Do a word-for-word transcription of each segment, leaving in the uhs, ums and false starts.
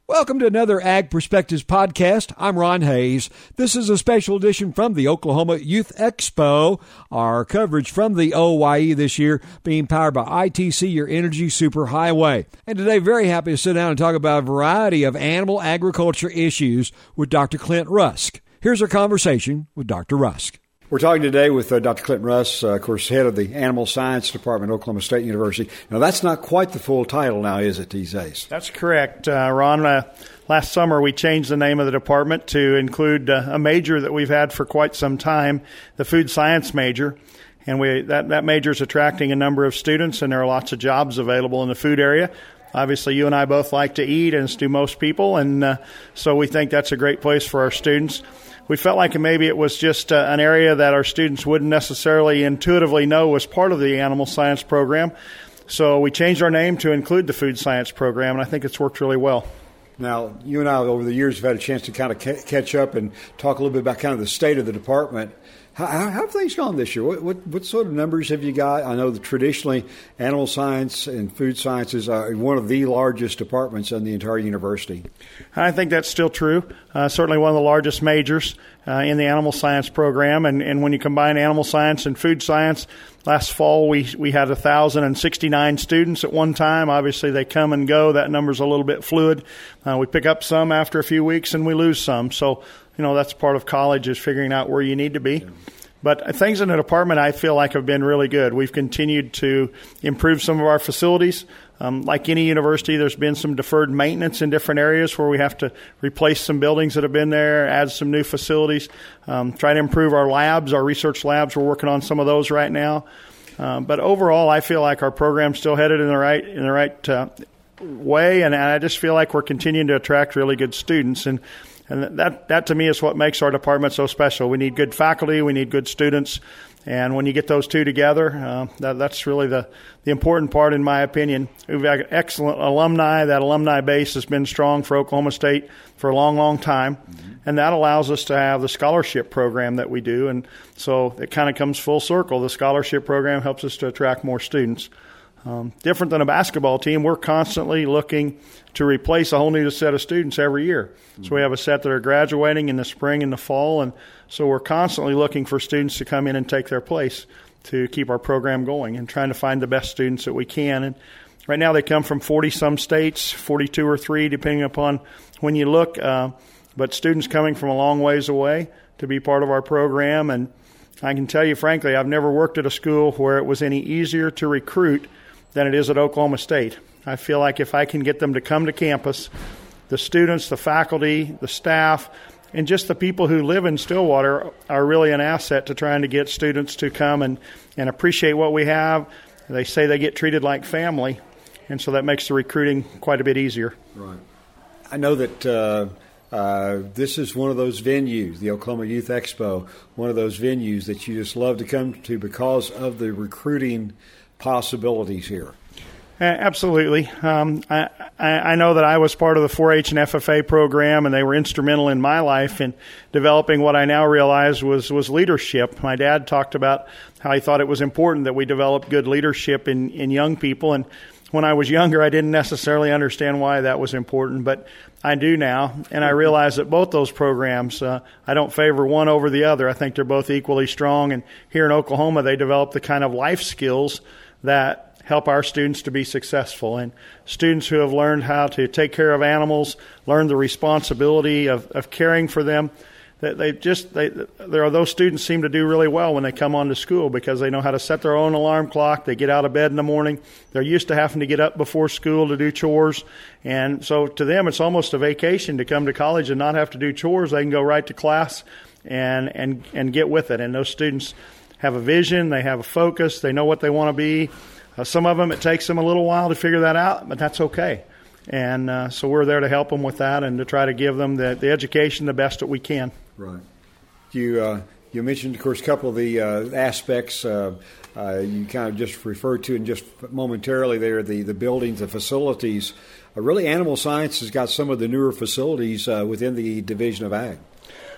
Welcome to another Ag Perspectives podcast. I'm Ron Hayes. This is a special edition from the Oklahoma Youth Expo. Our coverage from the O Y E this year being powered by I T C, your energy superhighway. And today, very happy to sit down and talk about a variety of animal agriculture issues with Doctor Clint Rusk. Here's our conversation with Doctor Rusk. We're talking today with uh, Doctor Clint Rusk, uh, of course, head of the Animal Science Department at Oklahoma State University. Now, that's not quite the full title now, is it, these days? That's correct, uh, Ron. Uh, last summer, we changed the name of the department to include uh, a major that we've had for quite some time, the food science major. And we that, that major is attracting a number of students, and there are lots of jobs available in the food area. Obviously, you and I both like to eat, as do most people, and uh, so we think that's a great place for our students. We felt like maybe it was just uh, an area that our students wouldn't necessarily intuitively know was part of the animal science program. So we changed our name to include the food science program, and I think it's worked really well. Now, you and I, over the years, have had a chance to kind of ca- catch up and talk a little bit about kind of the state of the department. How, how have things gone this year? What, what, what sort of numbers have you got? I know that traditionally animal science and food sciences are one of the largest departments in the entire university. I think that's still true. Uh, certainly one of the largest majors uh, in the animal science program. And, and when you combine animal science and food science, last fall we, we had one thousand sixty-nine students at one time. Obviously they come and go. That number's a little bit fluid. Uh, we pick up some after a few weeks and we lose some. So, you know, that's part of college, is figuring out where you need to be. Yeah. But things in the department I feel like have been really good. We've continued to improve some of our facilities. Um, like any university, there's been some deferred maintenance in different areas where we have to replace some buildings that have been there, add some new facilities, um, try to improve our labs, our research labs. We're working on some of those right now. Um, but overall, I feel like our program's still headed in the right in the right uh, way, and I just feel like we're continuing to attract really good students. And And that, that to me is what makes our department so special. We need good faculty, we need good students, and when you get those two together, uh, that, that's really the, the important part, in my opinion. We've got excellent alumni. That alumni base has been strong for Oklahoma State for a long, long time, mm-hmm. and that allows us to have the scholarship program that we do, and so it kind of comes full circle. The scholarship program helps us to attract more students. Um, different than a basketball team, we're constantly looking to replace a whole new set of students every year. Mm-hmm. So we have a set that are graduating in the spring and the fall, and so we're constantly looking for students to come in and take their place to keep our program going and trying to find the best students that we can. And right now they come from forty-some states, forty-two or three, depending upon when you look, uh, but students coming from a long ways away to be part of our program. And I can tell you, frankly, I've never worked at a school where it was any easier to recruit than it is at Oklahoma State. I feel like if I can get them to come to campus, the students, the faculty, the staff, and just the people who live in Stillwater are really an asset to trying to get students to come and, and appreciate what we have. They say they get treated like family, and so that makes the recruiting quite a bit easier. Right. I know that uh, uh, this is one of those venues, the Oklahoma Youth Expo, one of those venues that you just love to come to because of the recruiting possibilities here. Absolutely. Um, I, I know that I was part of the four H and F F A program, and they were instrumental in my life in developing what I now realize was, was leadership. My dad talked about how he thought it was important that we develop good leadership in, in young people, and when I was younger, I didn't necessarily understand why that was important, but I do now, and I realize that both those programs, uh, I don't favor one over the other. I think they're both equally strong, and here in Oklahoma, they develop the kind of life skills that help our students to be successful. And students who have learned how to take care of animals, learn the responsibility of, of caring for them, they, they just they there are those students seem to do really well when they come on to school because they know how to set their own alarm clock. They get out of bed in the morning. They're used to having to get up before school to do chores, and so to them it's almost a vacation to come to college and not have to do chores. They can go right to class and and and get with it. And those students have a vision. They have a focus. They know what they want to be. Uh, some of them, it takes them a little while to figure that out, but that's okay. And uh, so we're there to help them with that and to try to give them the, the education the best that we can. Right. You uh, you mentioned, of course, a couple of the uh, aspects uh, uh, you kind of just referred to and just momentarily there, the, the buildings, the facilities. Uh, really, Animal Science has got some of the newer facilities uh, within the Division of Ag.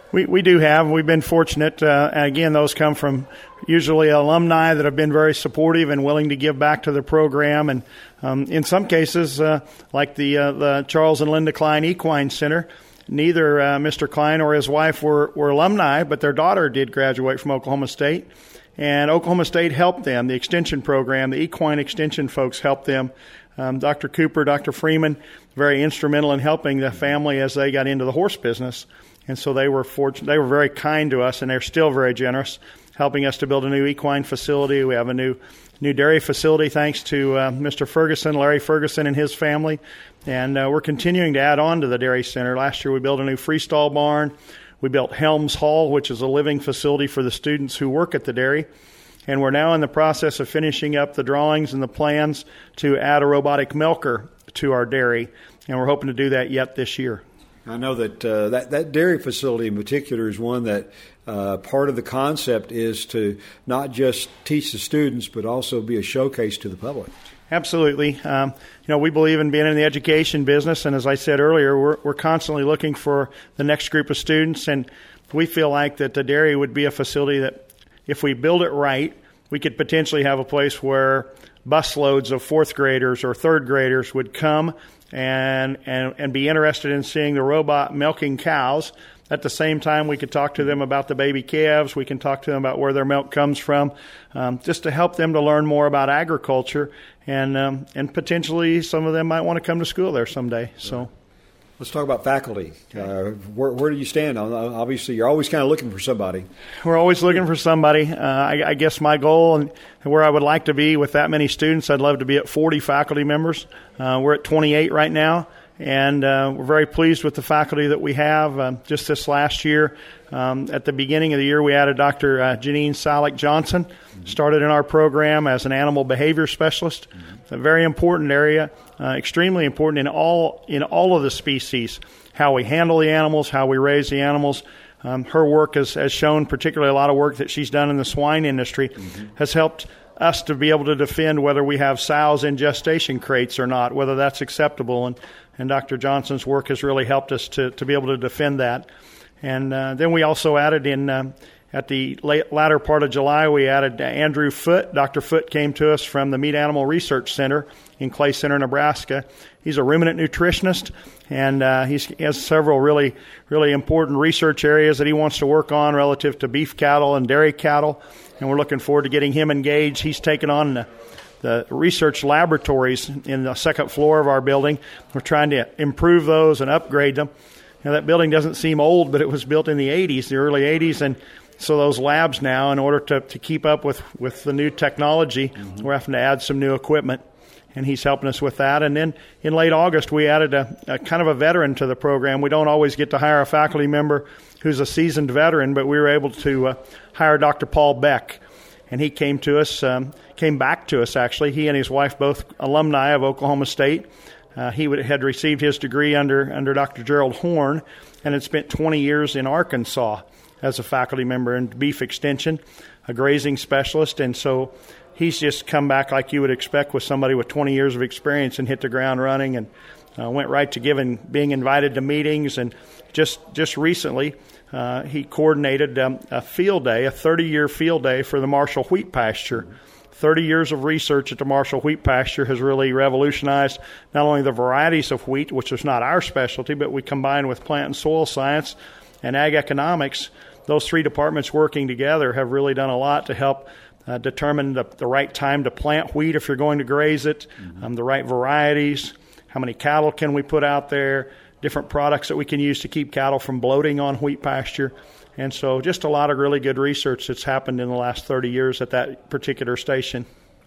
We we do have. We've been fortunate. Uh, and again, those come from usually alumni that have been very supportive and willing to give back to the program. And um, in some cases, uh, like the uh, the Charles and Linda Klein Equine Center, neither uh, Mister Klein or his wife were, were alumni, but their daughter did graduate from Oklahoma State. And Oklahoma State helped them. The extension program, the equine extension folks helped them. Um, Doctor Cooper, Doctor Freeman, very instrumental in helping the family as they got into the horse business. And so they were fortunate. They were very kind to us, and they're still very generous, helping us to build a new equine facility. We have a new new dairy facility thanks to uh, Mister Ferguson, Larry Ferguson, and his family. And uh, we're continuing to add on to the dairy center. Last year we built a new freestall barn. We built Helms Hall, which is a living facility for the students who work at the dairy. And we're now in the process of finishing up the drawings and the plans to add a robotic milker to our dairy. And we're hoping to do that yet this year. I know that, uh, that that dairy facility in particular is one that uh, part of the concept is to not just teach the students, but also be a showcase to the public. Absolutely. Um, you know, we believe in being in the education business, and as I said earlier, we're, we're constantly looking for the next group of students, and we feel like that the dairy would be a facility that, if we build it right, we could potentially have a place where busloads of fourth graders or third graders would come and, and and be interested in seeing the robot milking cows. At the same time, we could talk to them about the baby calves. We can talk to them about where their milk comes from, um, just to help them to learn more about agriculture. And um, and potentially some of them might want to come to school there someday. So, let's talk about faculty. Uh, where, where do you stand? Obviously, you're always kind of looking for somebody. We're always looking for somebody. Uh, I, I guess my goal and where I would like to be with that many students, I'd love to be at forty faculty members. Uh, we're at twenty-eight right now. And uh, we're very pleased with the faculty that we have. Um, just this last year, um, at the beginning of the year, we added Doctor Uh, Janine Salick Johnson, mm-hmm. started in our program as an animal behavior specialist. Mm-hmm. A very important area, uh, extremely important in all in all of the species, how we handle the animals, how we raise the animals. Um, her work has, has shown, particularly a lot of work that she's done in the swine industry, mm-hmm. has helped us to be able to defend whether we have sows in gestation crates or not, whether that's acceptable. And And Doctor Johnson's work has really helped us to, to be able to defend that. And uh, then we also added in, um, at the late, latter part of July, we added Andrew Foote. Doctor Foote came to us from the Meat Animal Research Center in Clay Center, Nebraska. He's a ruminant nutritionist, and uh, he's, he has several really, really important research areas that he wants to work on relative to beef cattle and dairy cattle. And we're looking forward to getting him engaged. He's taken on the the research laboratories in the second floor of our building. We're trying to improve those and upgrade them. Now, that building doesn't seem old, but it was built in the eighties, the early eighties, and so those labs now, in order to, to keep up with, with the new technology, mm-hmm. we're having to add some new equipment, and he's helping us with that. And then in late August, we added a, a kind of a veteran to the program. We don't always get to hire a faculty member who's a seasoned veteran, but we were able to uh, hire Doctor Paul Beck. And he came to us, um, came back to us, actually. He and his wife, both alumni of Oklahoma State. Uh, he would, had received his degree under, under Doctor Gerald Horn and had spent twenty years in Arkansas as a faculty member in beef extension, a grazing specialist. And so he's just come back like you would expect with somebody with twenty years of experience and hit the ground running, and uh, went right to giving, being invited to meetings. And just, just recently, Uh, he coordinated um, a field day, a thirty-year field day for the Marshall Wheat Pasture. thirty years of research at the Marshall Wheat Pasture has really revolutionized not only the varieties of wheat, which is not our specialty, but we combine with plant and soil science and ag economics. Those three departments working together have really done a lot to help uh, determine the, the right time to plant wheat if you're going to graze it, mm-hmm. um, the right varieties, how many cattle can we put out there, different products that we can use to keep cattle from bloating on wheat pasture. And so just a lot of really good research that's happened in the last thirty years at that particular station.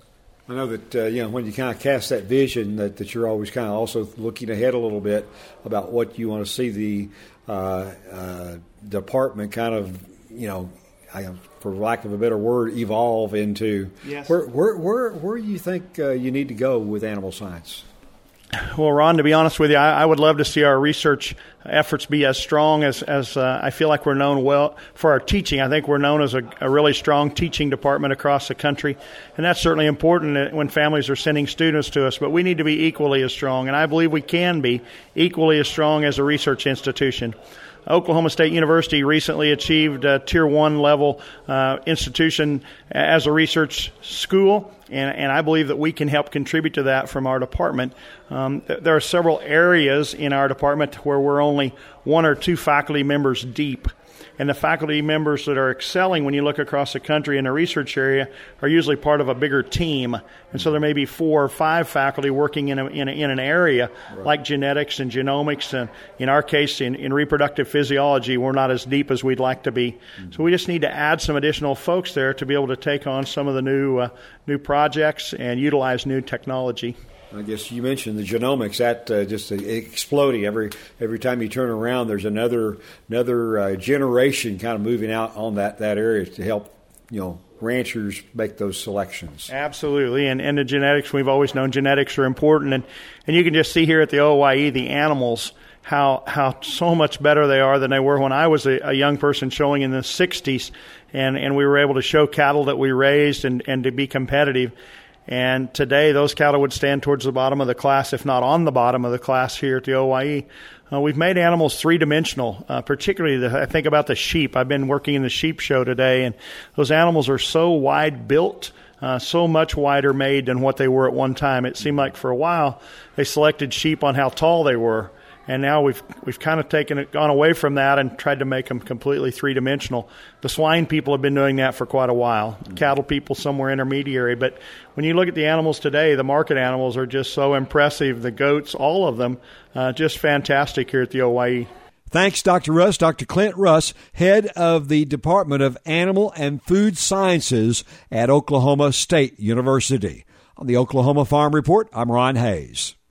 I know that, uh, you know, when you kind of cast that vision, that, that you're always kind of also looking ahead a little bit about what you want to see the uh, uh, department kind of, you know, I, for lack of a better word, evolve into. Yes. Where, where, where, where do you think uh, you need to go with animal science? Well, Ron, to be honest with you, I, I would love to see our research efforts be as strong as, as uh, I feel like we're known well for our teaching. I think we're known as a, a really strong teaching department across the country, and that's certainly important when families are sending students to us, but we need to be equally as strong, and I believe we can be equally as strong as a research institution. Oklahoma State University recently achieved a Tier one level uh, institution as a research school, and, and I believe that we can help contribute to that from our department. Um, th- there are several areas in our department where we're only one or two faculty members deep. And the faculty members that are excelling when you look across the country in a research area are usually part of a bigger team. And so there may be four or five faculty working in, a, in, a, in an area right. like genetics and genomics. And in our case, in, in reproductive physiology, we're not as deep as we'd like to be. Mm-hmm. So we just need to add some additional folks there to be able to take on some of the new, uh, new projects and utilize new technology. I guess you mentioned the genomics. That uh, just uh, exploding every every time you turn around. There's another another uh, generation kind of moving out on that, that area to help you know ranchers make those selections. Absolutely, and and the genetics. We've always known genetics are important, and and you can just see here at the O Y E the animals how how so much better they are than they were when I was a, a young person showing in the sixties, and and we were able to show cattle that we raised and and to be competitive. And today, those cattle would stand towards the bottom of the class, if not on the bottom of the class here at the O Y E. Uh, we've made animals three-dimensional, uh, particularly the, I think about the sheep. I've been working in the sheep show today, and those animals are so wide-built, uh, so much wider made than what they were at one time. It seemed like for a while they selected sheep on how tall they were. And now we've we've kind of taken it, gone away from that and tried to make them completely three-dimensional. The swine people have been doing that for quite a while. Mm-hmm. Cattle people, somewhere intermediary. But when you look at the animals today, the market animals are just so impressive. The goats, all of them, uh, just fantastic here at the O Y E. Thanks, Doctor Russ. Doctor Clint Russ, head of the Department of Animal and Food Sciences at Oklahoma State University. On the Oklahoma Farm Report, I'm Ron Hayes.